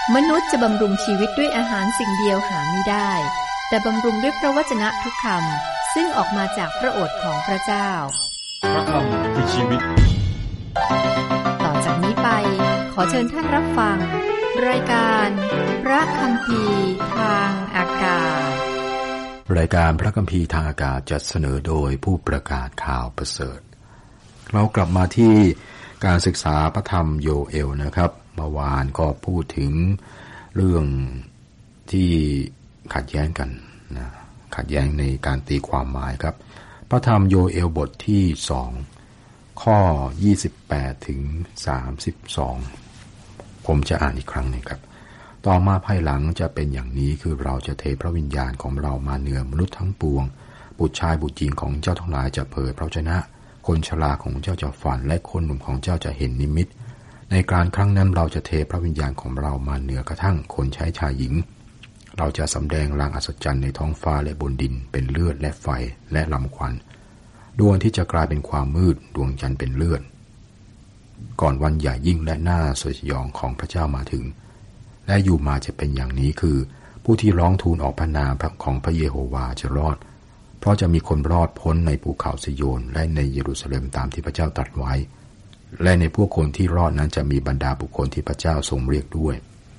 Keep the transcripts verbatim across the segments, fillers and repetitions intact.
มนุษย์จะบำรุงชีวิตด้วยอาหารสิ่งเดียวหาไม่ได้แต่บำรุงด้วยพระวจนะทุกคำซึ่งออกมาจากพระโอษฐ์ของพระเจ้าพระคำคือชีวิตต่อจากนี้ไปขอเชิญท่านรับฟังรายการพระคัมภีร์ทางอากาศรายการพระคัมภีร์ทางอากาศจัดเสนอโดยผู้ประกาศข่าวประเสริฐเรากลับมาที่การศึกษาพระธรรมโยเอลนะครับเมื่อวานก็พูดถึงเรื่องที่ขัดแย้งกันนะขัดแย้งในการตีความหมายครับพระธรรมโยเอลบทที่สองข้อยี่สิบแปดถึงสามสิบสองผมจะอ่านอีกครั้งนึงครับต่อมาภายหลังจะเป็นอย่างนี้คือเราจะเทพระวิญญาณของเรามาเหนือมนุษย์ทั้งปวงบุตรชายบุตรหญิงของเจ้าทั้งหลายจะเผยพระวจนะคนชราของเจ้าจะฝันและคนหนุ่มของเจ้าจะเห็นนิมิตในการครั้งนั้นเราจะเทพระวิญญาณของเรามาเหนือกระทั่งคนใช้ชายหญิงเราจะสำแดงลางอัศจรรย์ในท้องฟ้าและบนดินเป็นเลือดและไฟและลำควันดวงที่จะกลายเป็นความมืดดวงจันทร์เป็นเลือดก่อนวันใหญ่ยิ่งและน่าสยองของพระเจ้ามาถึงและอยู่มาจะเป็นอย่างนี้คือผู้ที่ร้องทูลออกพระนามของพระเยโฮวาจะรอดเพราะจะมีคนรอดพ้นในภูเขาซิโยนและในเยรูซาเล็มตามที่พระเจ้าตรัสไว้และในพวกคนที่รอดนั้นจะมีบรรดาบุคคลที่พระเจ้าทรงเรียกด้วย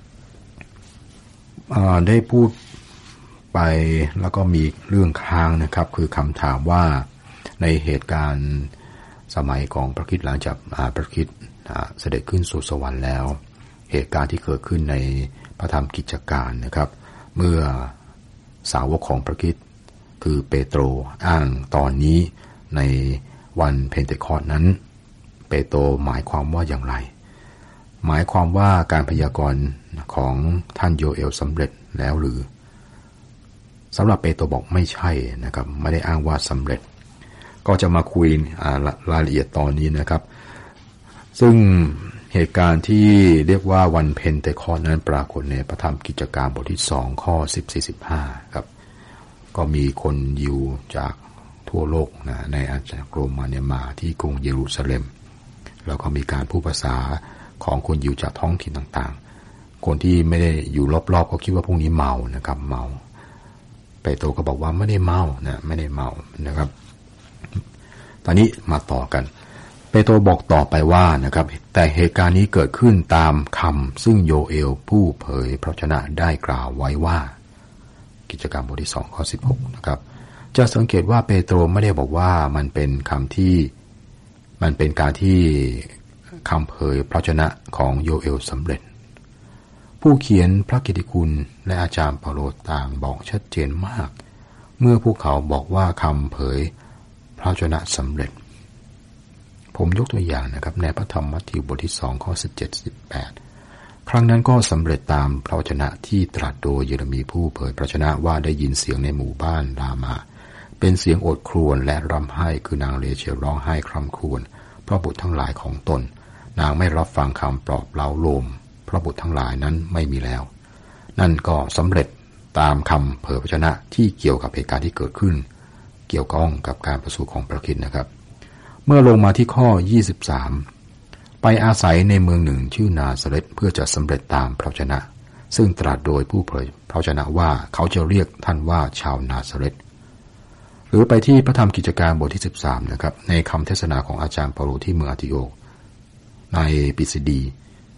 ได้พูดไปแล้วก็มีเรื่องค้างนะครับคือคำถามว่าในเหตุการณ์สมัยของพระคริสต์หลังจากพระคริสต์เสด็จขึ้นสู่สวรรค์แล้วเหตุการณ์ที่เกิดขึ้นในพระธรรมกิจการนะครับเมื่อสาวกของพระคริสต์คือเปโตรอ้างตอนนี้ในวันเพนเทคอสต์นั้นเปโตรหมายความว่าอย่างไรหมายความว่าการพยากรณ์ของท่านโยเอลสำเร็จแล้วหรือสำหรับเปโตรบอกไม่ใช่นะครับไม่ได้อ้างว่าสำเร็จก็จะมาคุยรายละเอียดตอนนี้นะครับซึ่งเหตุการณ์ที่เรียกว่าวันเพนเทคอสต์นั้นปรากฏในพระธรรมกิจการบทที่สองข้อสิบ สี่ สิบห้าครับก็มีคนยิวจากทั่วโลกนะในอาณาจักรโรมันเนี่ยมาที่กรุงเยรูซาเล็มแล้วก็มีการพูดภาษาของคนยิวจากท้องถิ่นต่างๆคนที่ไม่ได้อยู่รอบๆก็คิดว่าพวกนี้เมานะครับเมาเปโตรก็บอกว่าไม่ได้เมานะไม่ได้เมานะครับตอนนี้มาต่อกันเปโตรบอกต่อไปว่านะครับแต่เหตุการณ์นี้เกิดขึ้นตามคำซึ่งโยเอลผู้เผยพระวจนะได้กล่าวไว้ว่ากิจการบทที่สองข้อสิบหกนะครับจะสังเกตว่าเปโตรไม่ได้บอกว่ามันเป็นคำที่มันเป็นการที่คำเผยพระวจนะของโยเอลสำเร็จผู้เขียนพระกิตติคุณและอาจารย์เปาโลต่างบอกชัดเจนมากเมื่อพวกเขาบอกว่าคำเผยพระวจนะสำเร็จผมยกตัวอย่างนะครับในพระธรรมมัทธิวบทที่สองข้อสิบเจ็ด สิบแปดครั้งนั้นก็สำเร็จตามพระวจนะที่ตรัสโดยเยเรมีผู้เผยพระวจนะว่าได้ยินเสียงในหมู่บ้านรามาเป็นเสียงโอดครวญและร่ำไห้คือนางเลเชลร้องไห้คร่ำครวญเพราะบุตรทั้งหลายของตนนางไม่รับฟังคำปลอบเร้าโลมเพราะบุตรทั้งหลายนั้นไม่มีแล้วนั่นก็สำเร็จตามคำเผยพระวจนะที่เกี่ยวกับเหตุการณ์ที่เกิดขึ้นเกี่ยวข้องกับการประสูติของพระคริสต์นะครับเมื่อลงมาที่ข้อยี่สิบสามไปอาศัยในเมืองหนึ่งชื่อนาซาเรตเพื่อจะสำเร็จตามพระวจนะซึ่งตรัสโดยผู้เผยพระวจนะว่าเขาจะเรียกท่านว่าชาวนาซาเรตหรือไปที่พระธรรมกิจการบทที่สิบสามนะครับในคำเทศนาของอาจารย์เปาโลที่เมืองอันติโอคในปิซิดี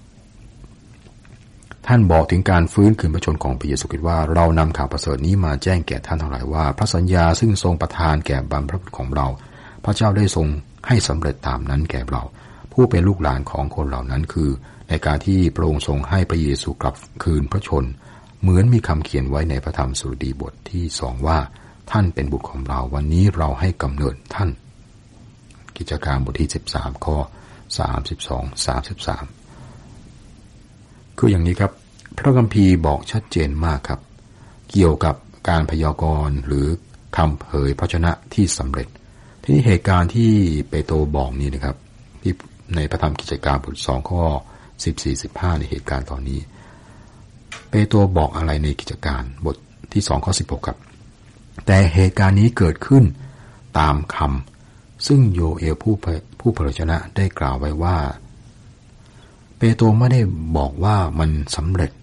ท่านบอกถึงการฟื้นคืนพระชนของพระเยซูคริสต์ว่าเรานำข่าวประเสริฐนี้มาแจ้งแก่ท่านทั้งหลายว่าพระสัญญาซึ่งทรงประทานแก่บรรพบุรุษของเราพระเจ้าได้ทรงให้สำเร็จตามนั้นแก่เราผู้เป็นลูกหลานของคนเหล่านั้นคือในการที่พระองค์ทรงให้พระเยซูกลับคืนพระชนเหมือนมีคำเขียนไว้ในพระธรรมสดุดีบทที่สองว่าท่านเป็นบุตรของเราวันนี้เราให้กำเนิดท่านกิจการบทที่สิบสามข้อสามสิบสอง สามสิบสามคืออย่างนี้ครับพระคัมภีร์บอกชัดเจนมากครับเกี่ยวกับการพยากรณ์หรือคำเผยพระวจนะที่สำเร็จทีนี้เหตุการณ์ที่เปโตรบอกนี่นะครับที่ในพระธรรมกิจการบทสองข้อสิบสี่ สิบห้าในเหตุการณ์ตอนนี้เปโตรบอกอะไรในกิจการบทที่สองข้อสิบหกครับแต่เหตุการณ์นี้เกิดขึ้นตามคำซึ่งโยเอลผู้ผู้เผยพระวจนะได้กล่าวไว้ว่าเปโตรไม่ได้บอกว่ามันสำเร็จ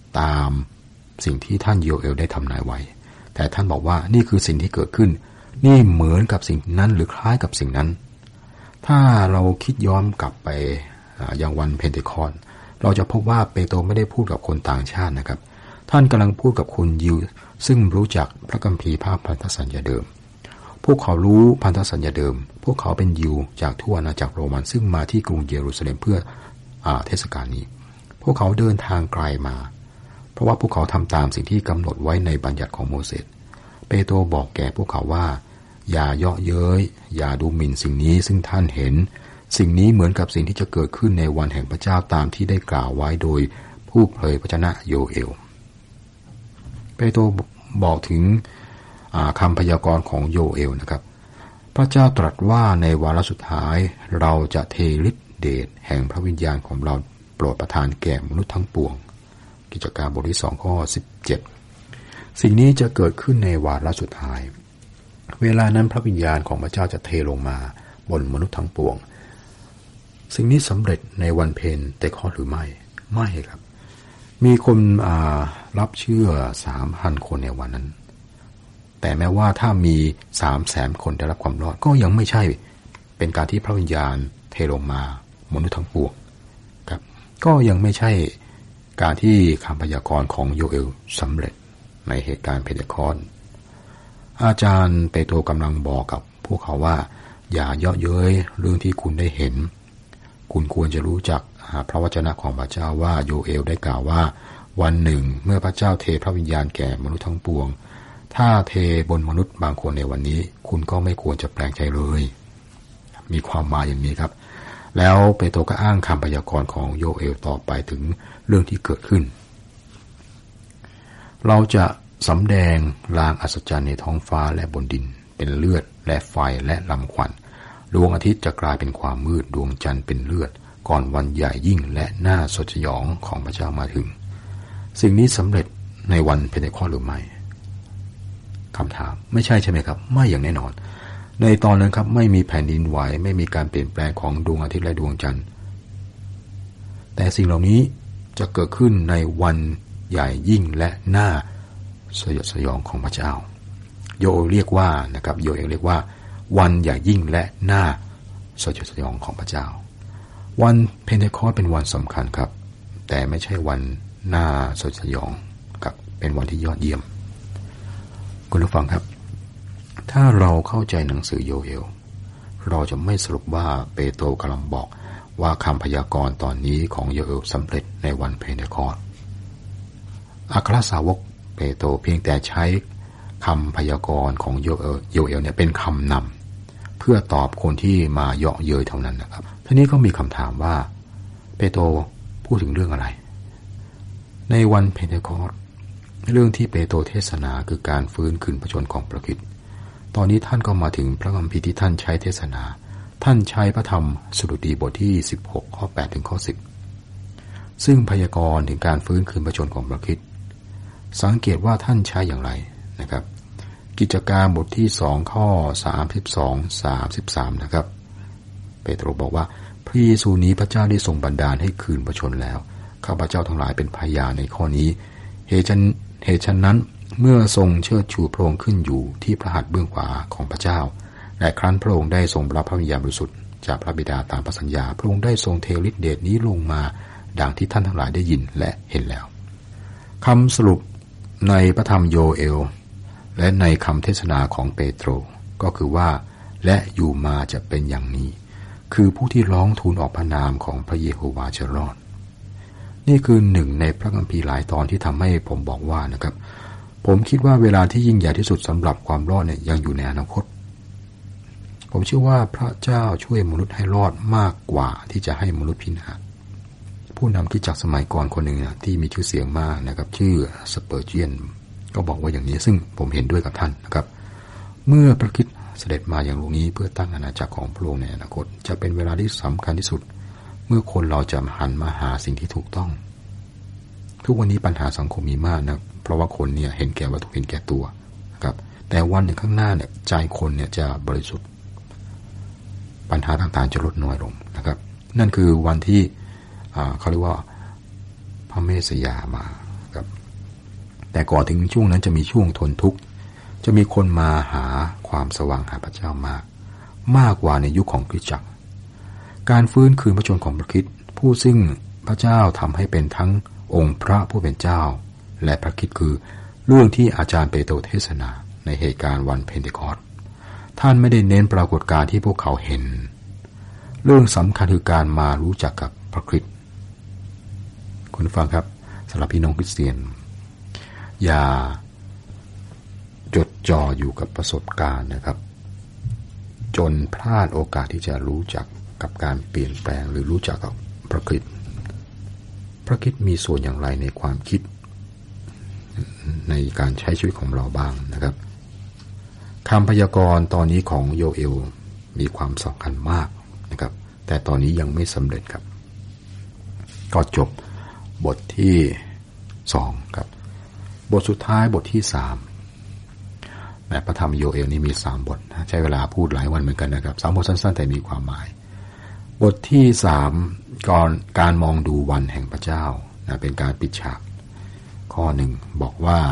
ตามสิ่งที่ท่านโยเอลได้ทำนายไว้แต่ท่านบอกว่านี่คือสิ่งที่เกิดขึ้นนี่เหมือนกับสิ่งนั้นหรือคล้ายกับสิ่งนั้นถ้าเราคิดย้อนกลับไปอย่างวันเพนเทคอสต์เราจะพบว่าเปโตรไม่ได้พูดกับคนต่างชาตินะครับท่านกำลังพูดกับคนยิวซึ่งรู้จักพระคัมภีร์ภาพพันธสัญญาเดิมพวกเขารู้พันธสัญญาเดิมพวกเขาเป็นยิวจากทั่วอาณาจักรโรมันซึ่งมาที่กรุงเยรูซาเล็มเพื่ออ่าเทศกาลนี้พวกเขาเดินทางไกลมาเพราะว่าพวกเขาทำตามสิ่งที่กำหนดไว้ในบัญญัติของโมเสสเปโตรบอกแก่พวกเขาว่าอย่าเยาะเย้ยอย่าดูหมิ่นสิ่งนี้ซึ่งท่านเห็นสิ่งนี้เหมือนกับสิ่งที่จะเกิดขึ้นในวันแห่งพระเจ้าตามที่ได้กล่าวไว้โดยผู้เผยพระชนะโยเอลเปโตรบอกถึงคำพยากรณ์ของโยเอลนะครับพระเจ้าตรัสว่าในวาระสุดท้ายเราจะเทฤทธิเดชแห่งพระวิญญาณของเราโปรดประทานแก่มนุษย์ทั้งปวงกิจการบทที่สองข้อสิบเจ็ดสิ่งนี้จะเกิดขึ้นในวาระสุดท้ายเวลานั้นพระวิญญาณของพระเจ้าจะเทลงมาบนมนุษย์ทั้งปวงสิ่งนี้สำเร็จในวันเพนเตคอสหรือไม่ไม่ครับมีคนรับเชื่อ สามพัน คนในวันนั้นแต่แม้ว่าถ้ามี สามแสน คนได้รับความรอดก็ยังไม่ใช่เป็นการที่พระวิญญาณเทลงมามนุษย์ทั้งปวงครับก็ยังไม่ใช่การที่คำพยากรณ์ของโยเอลสำเร็จในเหตุการณ์เพนเทคอสต์อาจารย์เปโตรกำลังบอกกับพวกเขาว่าอย่าเยาะเย้ยเรื่องที่คุณได้เห็นคุณควรจะรู้จักพระวจนะของพระเจ้าว่าโยเอลได้กล่าวว่าวันหนึ่งเมื่อพระเจ้าเทพระวิญญาณแก่มนุษย์ทั้งปวงถ้าเทบนมนุษย์บางคนในวันนี้คุณก็ไม่ควรจะแปลกใจเลยมีความหมายอย่างนี้ครับแล้วเปโตรก็อ้างคำพยากรณ์ของโยเอลต่อไปถึงเรื่องที่เกิดขึ้นเราจะสำแดงลางอัศจรรย์ในท้องฟ้าและบนดินเป็นเลือดและไฟและลำควันดวงอาทิตย์จะกลายเป็นความมืดดวงจันทร์เป็นเลือดก่อนวันใหญ่ยิ่งและน่าสดสยองของพระเจ้ามาถึงสิ่งนี้สำเร็จในวันเพนเทคอสต์หรือไม่คำถามไม่ใช่ใช่ไหมครับไม่อย่างแน่นอนในตอนนั้นครับไม่มีแผ่นดินไหวไม่มีการเปลี่ยนแปลงของดวงอาทิตย์และดวงจันทร์แต่สิ่งเหล่านี้จะเกิดขึ้นในวันใหญ่ยิ่งและน่าสยดสยองของพระเจ้าโยเอลเรียกว่านะครับโยเอลเรียกว่าวันใหญ่ยิ่งและน่าสยดสยองของพระเจ้าวันเพนเทคอสต์เป็นวันสำคัญครับแต่ไม่ใช่วันน่าสยดสยองครับเป็นวันที่ยอดเยี่ยมคุณผู้ฟังครับถ้าเราเข้าใจหนังสือโยเอลเราจะไม่สรุปว่าเปโตรกำลังบอกว่าคำพยากรณ์ตอนนี้ของโยเอลสำเร็จในวันเพนเทคอสต์อัครสาวกเปโตรเพียงแต่ใช้คำพยากรณ์ของโยเอลโยเอลเนี่ยเป็นคำนำเพื่อตอบคนที่มาเยาะเย้ยเท่านั้นนะครับทีนี้ก็มีคำถามว่าเปโตรพูดถึงเรื่องอะไรในวันเพนเทคอสต์เรื่องที่เปโตรเทศนาคือการฟื้นคืนพระชนของพระคริสต์ตอนนี้ท่านก็มาถึงพระคัมภีร์ที่ท่านใช้เทศนาท่านใช้พระธรรมสดุดีบทที่สิบหกข้อแปดถึงข้อสิบซึ่งพยากรณ์ถึงการฟื้นคืนพระชนของพระคริสต์สังเกตว่าท่านใช้อย่างไรนะครับกิจการบทที่สองข้อสามสิบสอง สามสิบสามนะครับเปโตรบอกว่าพระเยซูนี้พระเจ้าได้ทรงบันดาลให้คืนพระชนแล้วข้าพเจ้าทั้งหลายเป็นพยานในข้อนี้เหตุเหตุฉะนั้นเมื่อทรงเชิดชูพระองค์ขึ้นอยู่ที่พระหัตถ์เบื้องขวาของพระเจ้าและครั้นพระองค์ได้ทรงรับพระวิญญาณบริสุทธิ์จากพระบิดาตามพระสัญญาพระองค์ได้ทรงเทฤทธิเดชนี้ลงมาดังที่ท่านทั้งหลายได้ยินและเห็นแล้วคำสรุปในพระธรรมโยเอลและในคำเทศนาของเปโตรก็คือว่าและอยู่มาจะเป็นอย่างนี้คือผู้ที่ร้องทูลออกพระนามของพระเยโฮวาห์จะรอดนี่คือหนึ่งในพระคัมภีร์หลายตอนที่ทำให้ผมบอกว่านะครับผมคิดว่าเวลาที่ยิ่งใหญ่ที่สุดสำหรับความรอดเนี่ยยังอยู่ในอนาคตผมเชื่อว่าพระเจ้าช่วยมนุษย์ให้รอดมากกว่าที่จะให้มนุษย์พินาศผู้นำคริสตจักรสมัยก่อนคนหนึ่งนะที่มีชื่อเสียงมากนะครับชื่อสเปอร์เจียนก็บอกว่าอย่างนี้ซึ่งผมเห็นด้วยกับท่านนะครับเมื่อพระคริสต์เสด็จมาอย่างโลกนี้เพื่อตั้งอาณาจักรของพระองค์ในอนาคตจะเป็นเวลาที่สำคัญที่สุดเมื่อคนเราจะหันมาหาสิ่งที่ถูกต้องทุกวันนี้ปัญหาสังคมมีมากนะเพราะว่าคนเนี่ยเห็นแก่วัตถุเห็นแก่ตัวนะครับแต่วันหนึ่งข้างหน้าเนี่ยใจคนเนี่ยจะบริสุทธิ์ปัญหาต่างๆจะลดน้อยลงนะครับนั่นคือวันที่เขาเรียกว่าพระเมสสยามาครับแต่ก่อนถึงช่วงนั้นจะมีช่วงทนทุกข์จะมีคนมาหาความสว่างหาพระเจ้ามากมากกว่าในยุคของคริสตจักรการฟื้นคืนพระชนของพระคริสต์ผู้ซึ่งพระเจ้าทำให้เป็นทั้งองค์พระผู้เป็นเจ้าและพระคริสต์คือเรื่องที่อาจารย์เปโตรเทศนาในเหตุการณ์วันเพนเทคอสต์ท่านไม่ได้เน้นปรากฏการณ์ที่พวกเขาเห็นเรื่องสำคัญคือการมารู้จักกับพระคริสต์คุณฟังครับสำหรับพี่น้องคริสเตียนอย่าจดจ่ออยู่กับประสบการณ์นะครับจนพลาดโอกาสที่จะรู้จักกับการเปลี่ยนแปลงหรือรู้จักกับพระคริสต์พระคริสต์มีส่วนอย่างไรในความคิดในการใช้ชีวิตของเราบ้างนะครับคำพยากรณ์ตอนนี้ของโยเอลมีความสำคัญมากนะครับแต่ตอนนี้ยังไม่สำเร็จครับก็จบบทที่สองครับบทสุดท้ายบทที่สามแม้พระธรรมโยเอลนี้มีสามบทใช้เวลาพูดหลายวันเหมือนกันนะครับสามบทสั้นๆแต่มีความหมายบทที่สามก่อนการมองดูวันแห่งพระเจ้านะเป็นการปิดฉากข้อหนึ่งบอกว่า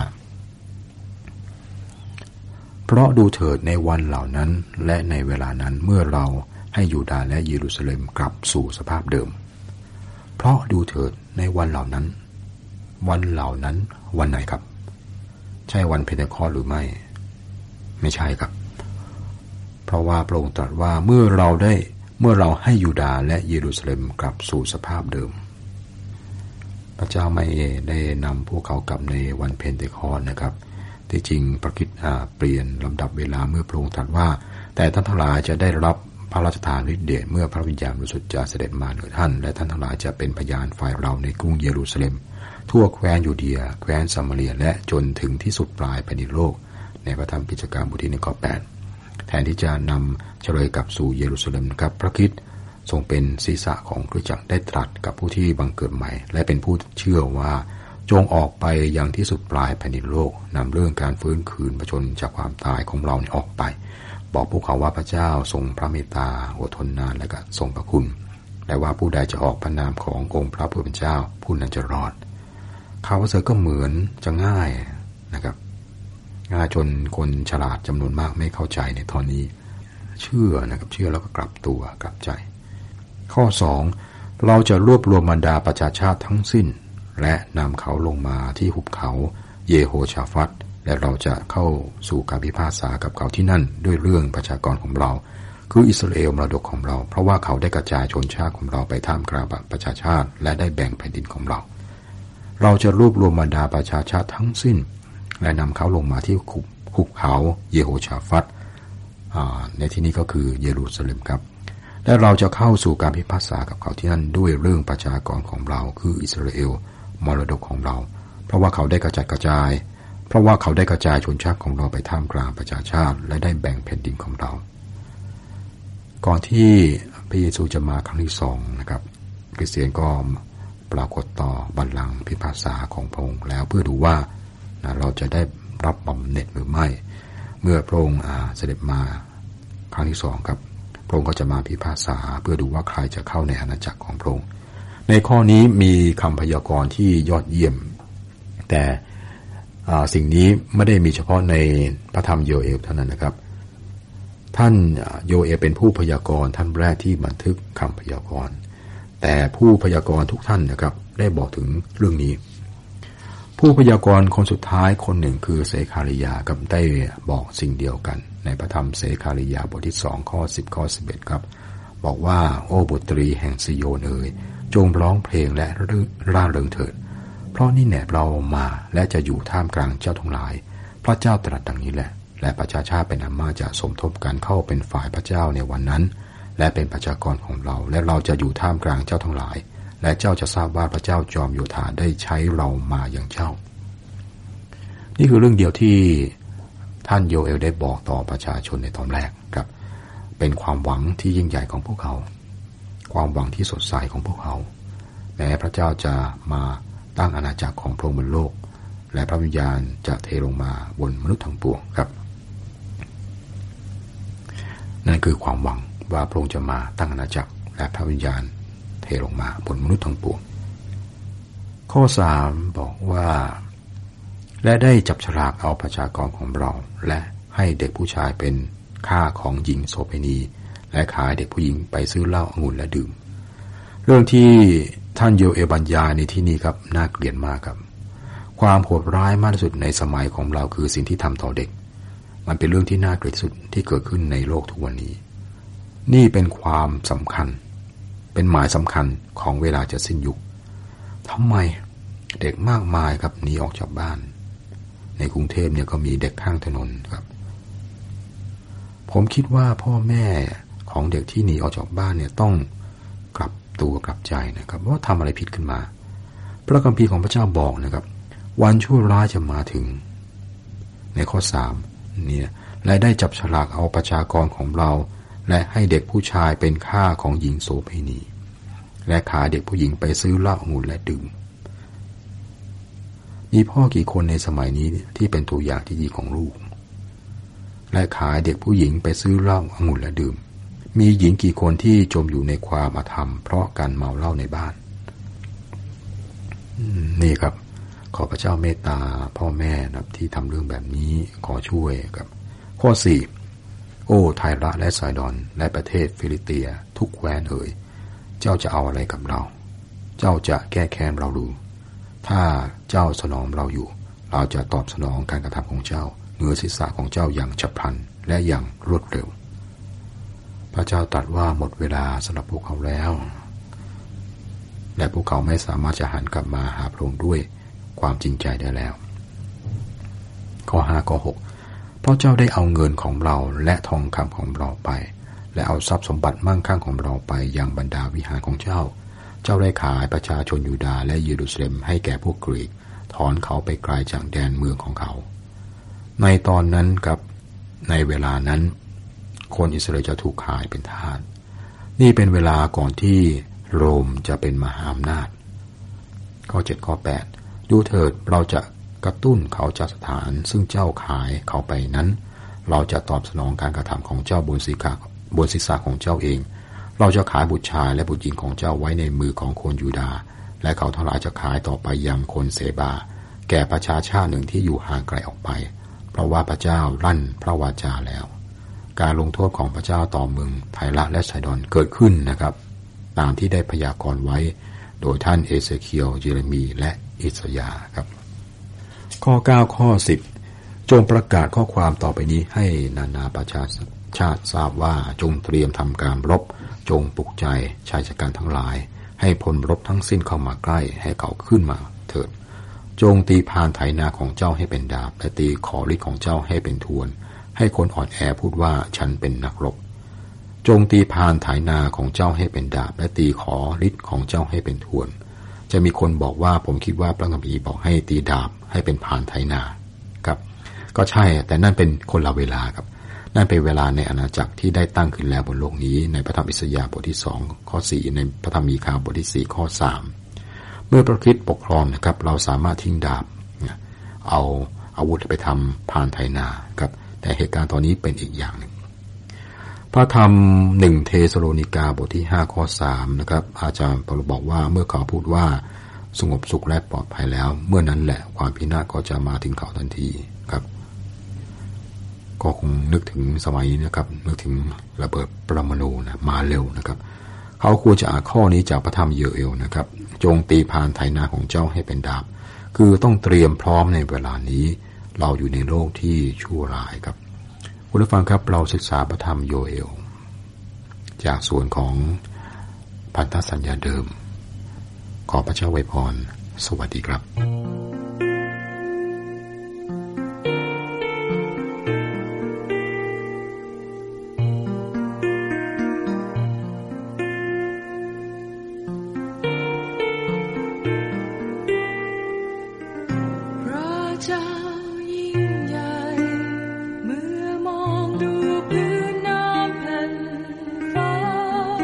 เพราะดูเถิดในวันเหล่านั้นและในเวลานั้นเมื่อเราให้ยูดาห์และเยรูซาเล็มกลับสู่สภาพเดิมเพราะดูเถิดในวันเหล่านั้นวันเหล่านั้นวันไหนครับใช่วันเพนเทคอสต์หรือไม่ไม่ใช่ครับเพราะว่าพระองค์ตรัสว่าเมื่อเราได้เมื่อเราให้ยูดาห์และเยรูซาเล็มกลับสู่สภาพเดิมพระเจ้าไม่ได้นำพวกเขากลับในวันเพนเทคอสต์นะครับที่จริงพระคริสต์เปลี่ยนลำดับเวลาเมื่อพระองค์ตรัสว่าแต่ท่านทั้งหลายจะได้รับพระราชทานฤทธิ์เดชเมื่อพระวิญญาณบริสุทธิ์จะเสด็จมาเหนือท่านและท่านทั้งหลายจะเป็นพยานฝ่ายเราในกรุงเยรูซาเล็มทั่วแคว้นยูเดียแคว้นซัมมาเรียและจนถึงที่สุดปลายแผ่นดินโลกในพระธรรมกิจการบทที่หนึ่งข้อแปดแทนที่จะนำเฉลยกลับสู่เยรูซาเล็มนะครับพระคริสต์ทรงเป็นศีรษะของคริสตจักรได้ตรัสกับผู้ที่บังเกิดใหม่และเป็นผู้เชื่อว่าจงออกไปยังที่สุดปลายแผ่นดินโลกนำเรื่องการฟื้นคืนพระชนจากความตายของเราออกไปบอกพวกเขาว่าพระเจ้าทรงพระเมตตาอดทนนานและก็ทรงพระคุณและว่าผู้ใดจะออกพระนามขององค์พระผู้เป็นเจ้าผู้นั้นจะรอดข่าวประเสริฐก็เหมือนจะง่ายนะครับง่ายจนคนฉลาดจำนวนมากไม่เข้าใจในตอนนี้เชื่อนะครับเชื่อแล้วก็กลับตัวกลับใจข้อสองเราจะรวบรวมบรรดาประชาชาติทั้งสิ้นและนำเขาลงมาที่หุบเขาเยโฮชาฟัตและเราจะเข้าสู่การพิพากษากับเขาที่นั่นด้วยเรื่องประชากรของเราคืออิสราเอลมรดกของเราเพราะว่าเขาได้กระจายชนชาติของเราไปท่ามกลางประชาชาติและได้แบ่งแผ่นดินของเราเราจะรวบรวมบรรดาประชาชาติทั้งสิ้นและนำเขาลงมาที่หุบเขาเยโฮชาฟัตในที่นี้ก็คือเยรูซาเล็มครับและเราจะเข้าสู่การพิพากษากับเขาที่นั่นด้วยเรื่องประชากรของเราคืออิสราเอลมรดกของเราเพราะว่าเขาได้กระจัดกระจายเพราะว่าเขาได้กระจายชนชาติของเราไปท่ามกลางประชาชาติและได้แบ่งแผ่นดินของเราก่อนที่พระเยซูจะมาครั้งที่สองนะครับคริสเตียนก็ปรากฏต่อบัลลังก์พิพากษาของพระองค์แล้วเพื่อดูว่านะเราจะได้รับบำเหน็จหรือไม่เมื่อพระองค์เสด็จมาครั้งที่สองครับพระองค์ก็จะมาพิพากษาเพื่อดูว่าใครจะเข้าในอาณาจักรของพระองค์ในข้อนี้มีคำพยากรณ์ที่ยอดเยี่ยมแต่สิ่งนี้ไม่ได้มีเฉพาะในพระธรรมโยเอลเท่านั้นนะครับท่านโยเอลเป็นผู้พยากรณ์ท่านแรกที่บันทึกคำพยากรณ์แต่ผู้พยากรณ์ทุกท่านนะครับได้บอกถึงเรื่องนี้ผู้พยากรณ์คนสุดท้ายคนหนึ่งคือเสคาริยากับได้บอกสิ่งเดียวกันในพระธรรมเสคาริยาบทที่สองข้อสิบข้อสิบเอ็ดครับบอกว่าโอ้บุตรีแห่งซิโยนเอ๋ยจงร้องเพลงและร่าเริงเถิดเพราะนี่แน่เรามาและจะอยู่ท่ามกลางเจ้าทั้งหลายพระเจ้าตรัสดังนี้แหละและประชาชาติเป็นอันมากจะสมทบกันเข้าเป็นฝ่ายพระเจ้าในวันนั้นและเป็นประชากรของเราและเราจะอยู่ท่ามกลางเจ้าทั้งหลายและเจ้าจะทราบว่าพระเจ้าจอมโยธาได้ใช้เรามาอย่างเจ้านี่คือเรื่องเดียวที่ท่านโยเอลได้บอกต่อประชาชนในตอนแรกครับเป็นความหวังที่ยิ่งใหญ่ของพวกเขาความหวังที่สดใสของพวกเขาแม้พระเจ้าจะมาตั้งอาณาจักรของพระองค์บนโลกและพระวิญญาณจะเทลงมาบนมนุษย์ทั้งปวงครับนั่นคือความหวังว่าพระองค์จะมาตั้งอาณาจักรและพระวิญญาณเทลงมาบนมนุษย์ทั้งปวงข้อสามบอกว่าและได้จับฉลากเอาประชากรของเราและให้เด็กผู้ชายเป็นข้าของหญิงโสเภณีและขายเด็กผู้หญิงไปซื้อเหล้าองุ่นและดื่มเรื่องที่ท่านโยเอลบรรยายในที่นี้ครับน่าเกลียดมากครับความโหดร้ายมากที่สุดในสมัยของเราคือสิ่งที่ทำต่อเด็กมันเป็นเรื่องที่น่าเกลียดที่สุดที่เกิดขึ้นในโลกทุกวันนี้นี่เป็นความสำคัญเป็นหมายสำคัญของเวลาจะสิ้นยุคทำไมเด็กมากมายครับหนีออกจากบ้านในกรุงเทพเนี่ยก็มีเด็กข้างถนนครับผมคิดว่าพ่อแม่ของเด็กที่หนีออกจากบ้านเนี่ยต้องกลับตัวกลับใจนะครับว่าทำอะไรผิดขึ้นมาพระคัมภีร์ของพระเจ้าบอกนะครับวันชั่วร้ายจะมาถึงในข้อสามเนี่ยและได้จับฉลากเอาประชากรของเราและให้เด็กผู้ชายเป็นข้าของหญิงโสเภณีและขายเด็กผู้หญิงไปซื้อเหล้าองุ่นและดื่มมีพ่อกี่คนในสมัยนี้ที่เป็นตัวอย่างที่ดีของลูกและขายเด็กผู้หญิงไปซื้อเหล้าองุ่นและดื่มมีหญิงกี่คนที่จมอยู่ในความอธรรมเพราะการเมาเหล้าในบ้านนี่ครับขอพระเจ้าเมตตาพ่อแม่นะที่ทำเรื่องแบบนี้ขอช่วยครับข้อสี่โอ้ไทระและไซดอนและประเทศฟิลิสเตียทุกแคว้นเอ่ยเจ้าจะเอาอะไรกับเราเจ้าจะแก้แค้นเราดูถ้าเจ้าสนองเราอยู่เราจะตอบสนองการกระทำของเจ้าเหนือศีรษะของเจ้าอย่างฉับพลันและอย่างรวดเร็วพระเจ้าตรัสว่าหมดเวลาสำหรับพวกเขาแล้วและพวกเขาไม่สามารถจะหันกลับมาหาพระองค์ด้วยความจริงใจได้แล้วข้อห้าข้อหกเพราะเจ้าได้เอาเงินของเราและทองคำของเราไปและเอาทรัพย์สมบัติมั่งคั่งของเราไปยังบรรดาวิหารของเจ้าเจ้าได้ขายประชาชนยูดาห์และเยรูซาเล็มให้แก่พวกกรีกถอนเขาไปไกลจากแดนเมืองของเขาในตอนนั้นกับในเวลานั้นคนอิสราเอลจะถูกขายเป็นทาสนี่เป็นเวลาก่อนที่โรมจะเป็นมหาอำนาจข้อเจ็ดข้อแปดดูเถิดเราจะกระตุ้นเขาจากสถานซึ่งเจ้าขายเขาไปนั้นเราจะตอบสนองการกระทำของเจ้าบนศีรษะบนศีรษะของเจ้าเองเราจะขายบุตรชายและบุตรหญิงของเจ้าไว้ในมือของคนยูดาห์และเขาทั้งหลายจะขายต่อไปยังคนเสบาแก่ประชาชาติหนึ่งที่อยู่ห่างไกลออกไปเพราะว่าพระเจ้าลั่นพระวาจาแล้วการลงโทษของพระเจ้าต่อเมืองไทระและไซดอนเกิดขึ้นนะครับตามที่ได้พยากรณ์ไว้โดยท่านเอเสเคียวเยเรมีและอิสยาห์ครับข้อเก้าข้อสิบจงประกาศข้อความต่อไปนี้ให้นานาประชาชาติทราบว่าจงเตรียมทำการรบจงปลุกใจชายชะกันทั้งหลายให้พลรบทั้งสิ้นเข้ามาใกล้ให้เขาขึ้นมาเถิดจงตีพานไถนาของเจ้าให้เป็นดาบและตีขอฤทธิ์ของเจ้าให้เป็นทวนให้คนอ่อนแอพูดว่าฉันเป็นนักรบจงตีพานไถนาของเจ้าให้เป็นดาบและตีขอฤทธิ์ของเจ้าให้เป็นทวนจะมีคนบอกว่าผมคิดว่าพระคัมภีร์บอกให้ตีดาบให้เป็นพานไถนาครับก็ใช่แต่นั่นเป็นคนละเวลาครับนั่นเป็นเวลาในอาณาจักรที่ได้ตั้งขึ้นแล้วบนโลกนี้ในพระธรรมอิสยาห์บทที่สองข้อสี่ในพระธรรมมีคาบทที่สี่ข้อสามเมื่อพระคริสต์ปกครองนะครับเราสามารถทิ้งดาบเอาอาวุธไปทำพานไถนาครับแต่เหตุการณ์ตอนนี้เป็นอีกอย่างหนึ่งพระธรรมหนึ่งเทสโลนิกาบทที่ห้าข้อสามนะครับอาจารย์เปาโลบอกว่าเมื่อเขาพูดว่าสงบสุขและปลอดภัยแล้วเมื่อนั้นแหละความพินาศก็จะมาถึงเขาทันทีครับก็คงนึกถึงสมัยนี้นะครับนึกถึงระเบิดปรมาณูนะมาเร็วนะครับเขาควรจะอ่านข้อนี้จากพระธรรมโยเอลนะครับจงตีพานไถนาของเจ้าให้เป็นดาบคือต้องเตรียมพร้อมในเวลานี้เราอยู่ในโลกที่ชั่วร้ายครับคุณผู้ฟังครับเราศึกษาพระธรรมโยเอลจากส่วนของพันธสัญญาเดิมขอพระเจ้าอวยพรสวัสดีครับ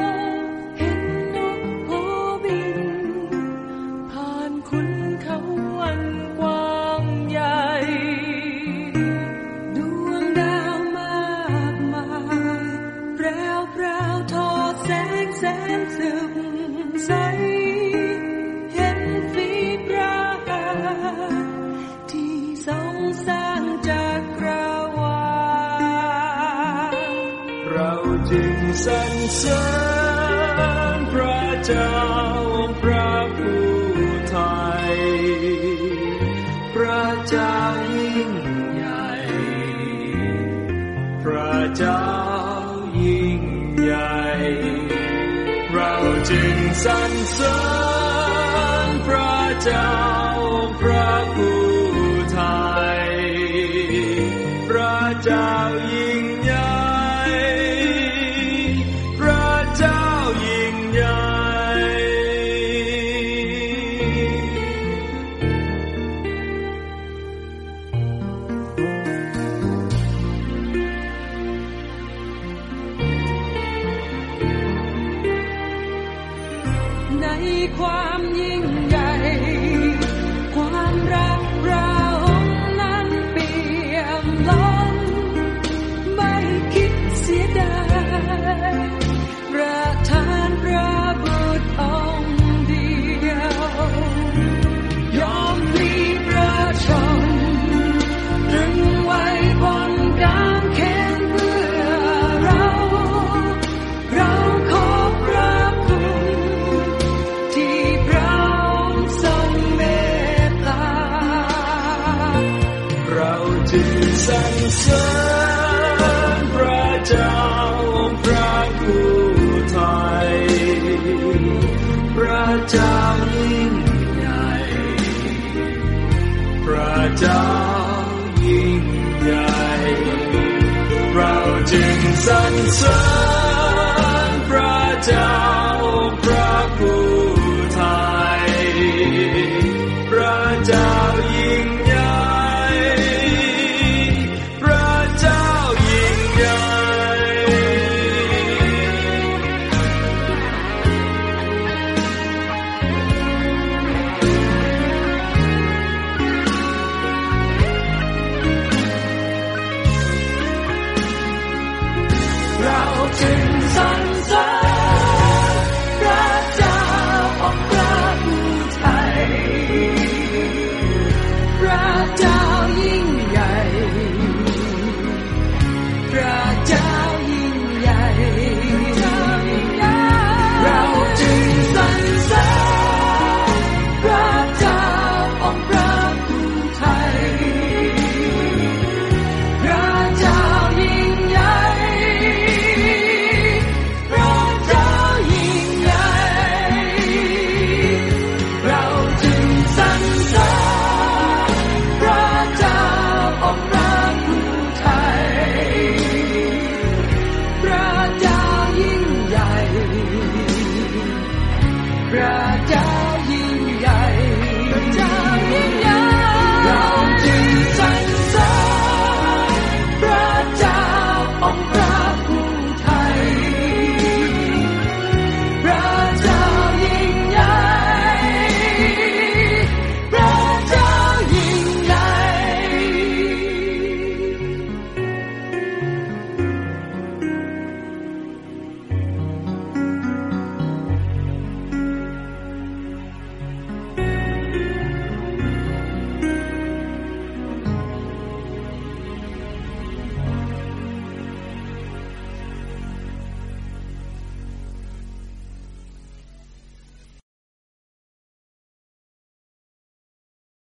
คุณเขาเสริญพระเจ้าพระผู้ไทยพระเจ้ายิ่งใหญ่พระเจ้ายิ่งใหญ่เราจึงสรรเสริญพระเจ้าพระผู้ไทยพระเจ้ายิ่งใหญ่พระเจ้ายิ่งใหญ่ในความยิ่งใหญ่ความรักเรานั้นเปี่ยมล้นไม่คิดเสียดายประทานพระบุตรองค์เดียวยอมพลีประชนถึงไว้บนกางเขนเพื่อเราเราขอพระคุณที่พระองค์ทรงเมตตาเราจึงสรรเสริญพระเจ้าพระผู้ไทยพระเจ้ายิ่งใหญ่พระเจ้ายิ่งใหญ่เราจึงสรรเสริญพระเจ้า